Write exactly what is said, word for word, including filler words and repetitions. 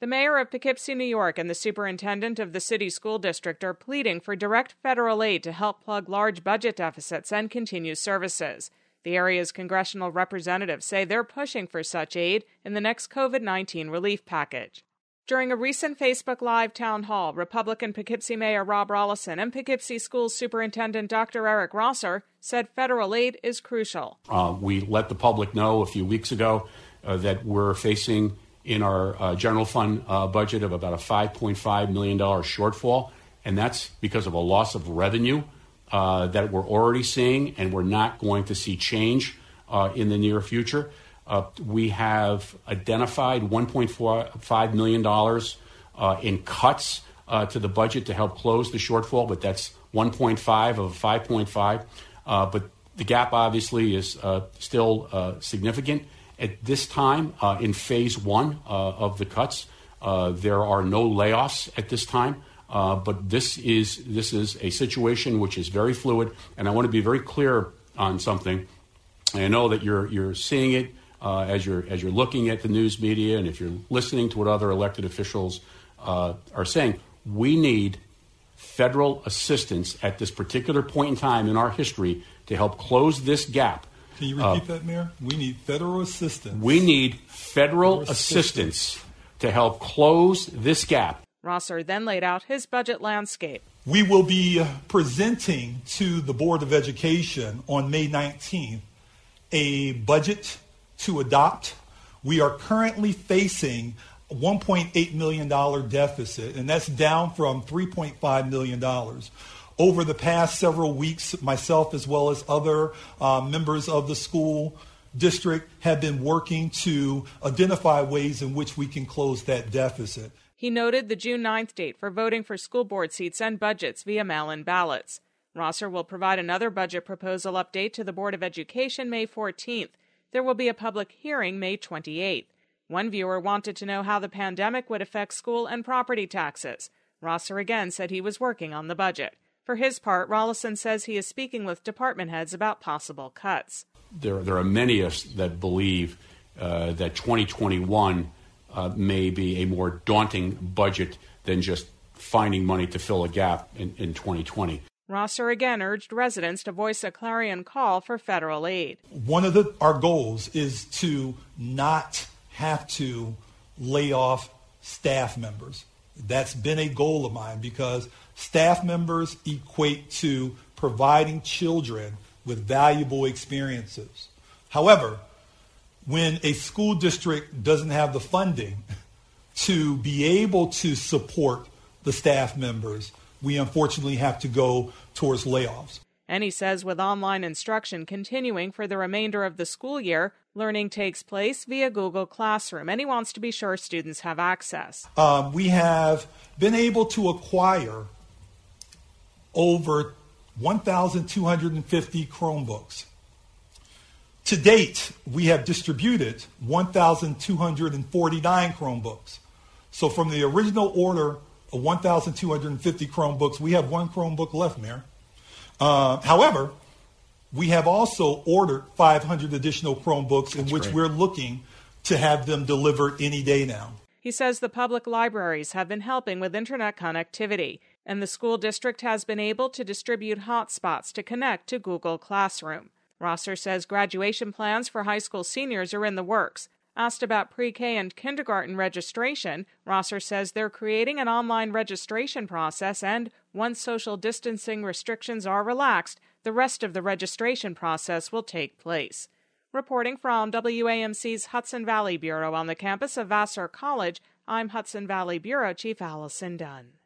The mayor of Poughkeepsie, New York, and the superintendent of the city school district are pleading for direct federal aid to help plug large budget deficits and continue services. The area's congressional representatives say they're pushing for such aid in the next COVID nineteen relief package. During a recent Facebook Live town hall, Republican Poughkeepsie Mayor Rob Rolison and Poughkeepsie Schools Superintendent Doctor Eric Rosser said federal aid is crucial. Uh, we let the public know a few weeks ago uh, that we're facing in our uh, general fund uh, budget of about a five point five million dollars shortfall, and that's because of a loss of revenue uh, that we're already seeing, and we're not going to see change uh, in the near future. Uh, we have identified one point five million dollars uh, in cuts uh, to the budget to help close the shortfall, but that's one point five of five point five. Uh, but the gap obviously is uh, still uh, significant. At this time, uh, in phase one uh, of the cuts, uh, there are no layoffs at this time. Uh, but this is this is a situation which is very fluid, and I want to be very clear on something. I know that you're you're seeing it uh, as you're as you're looking at the news media, and if you're listening to what other elected officials uh, are saying. We need federal assistance at this particular point in time in our history to help close this gap. Can you repeat uh, that, Mayor? We need federal assistance. We need federal, federal assistance. assistance to help close this gap. Rosser then laid out his budget landscape. We will be presenting to the Board of Education on May nineteenth a budget to adopt. We are currently facing a one point eight million dollars deficit, and that's down from three point five million dollars. Over the past several weeks, myself as well as other uh, members of the school district have been working to identify ways in which we can close that deficit. He noted the June ninth date for voting for school board seats and budgets via mail-in ballots. Rosser will provide another budget proposal update to the Board of Education May fourteenth. There will be a public hearing May twenty-eighth. One viewer wanted to know how the pandemic would affect school and property taxes. Rosser again said he was working on the budget. For his part, Rolison says he is speaking with department heads about possible cuts. There, there are many of us that believe uh, that twenty twenty-one uh, may be a more daunting budget than just finding money to fill a gap in, in twenty twenty. Rosser again urged residents to voice a clarion call for federal aid. One of the, our goals is to not have to lay off staff members. That's been a goal of mine because staff members equate to providing children with valuable experiences. However, when a school district doesn't have the funding to be able to support the staff members, we unfortunately have to go towards layoffs. And he says with online instruction continuing for the remainder of the school year, learning takes place via Google Classroom, and he wants to be sure students have access. Um, we have been able to acquire over one thousand two hundred fifty Chromebooks. To date, we have distributed one thousand two hundred forty-nine Chromebooks. So from the original order of one thousand two hundred fifty Chromebooks, we have one Chromebook left, Mayor. Uh, however, we have also ordered five hundred additional Chromebooks in That's which great. We're looking to have them delivered any day now. He says the public libraries have been helping with internet connectivity, and the school district has been able to distribute hotspots to connect to Google Classroom. Rosser says graduation plans for high school seniors are in the works. Asked about pre-K and kindergarten registration, Rosser says they're creating an online registration process, and once social distancing restrictions are relaxed, the rest of the registration process will take place. Reporting from W A M C's Hudson Valley Bureau on the campus of Vassar College, I'm Hudson Valley Bureau Chief Allison Dunn.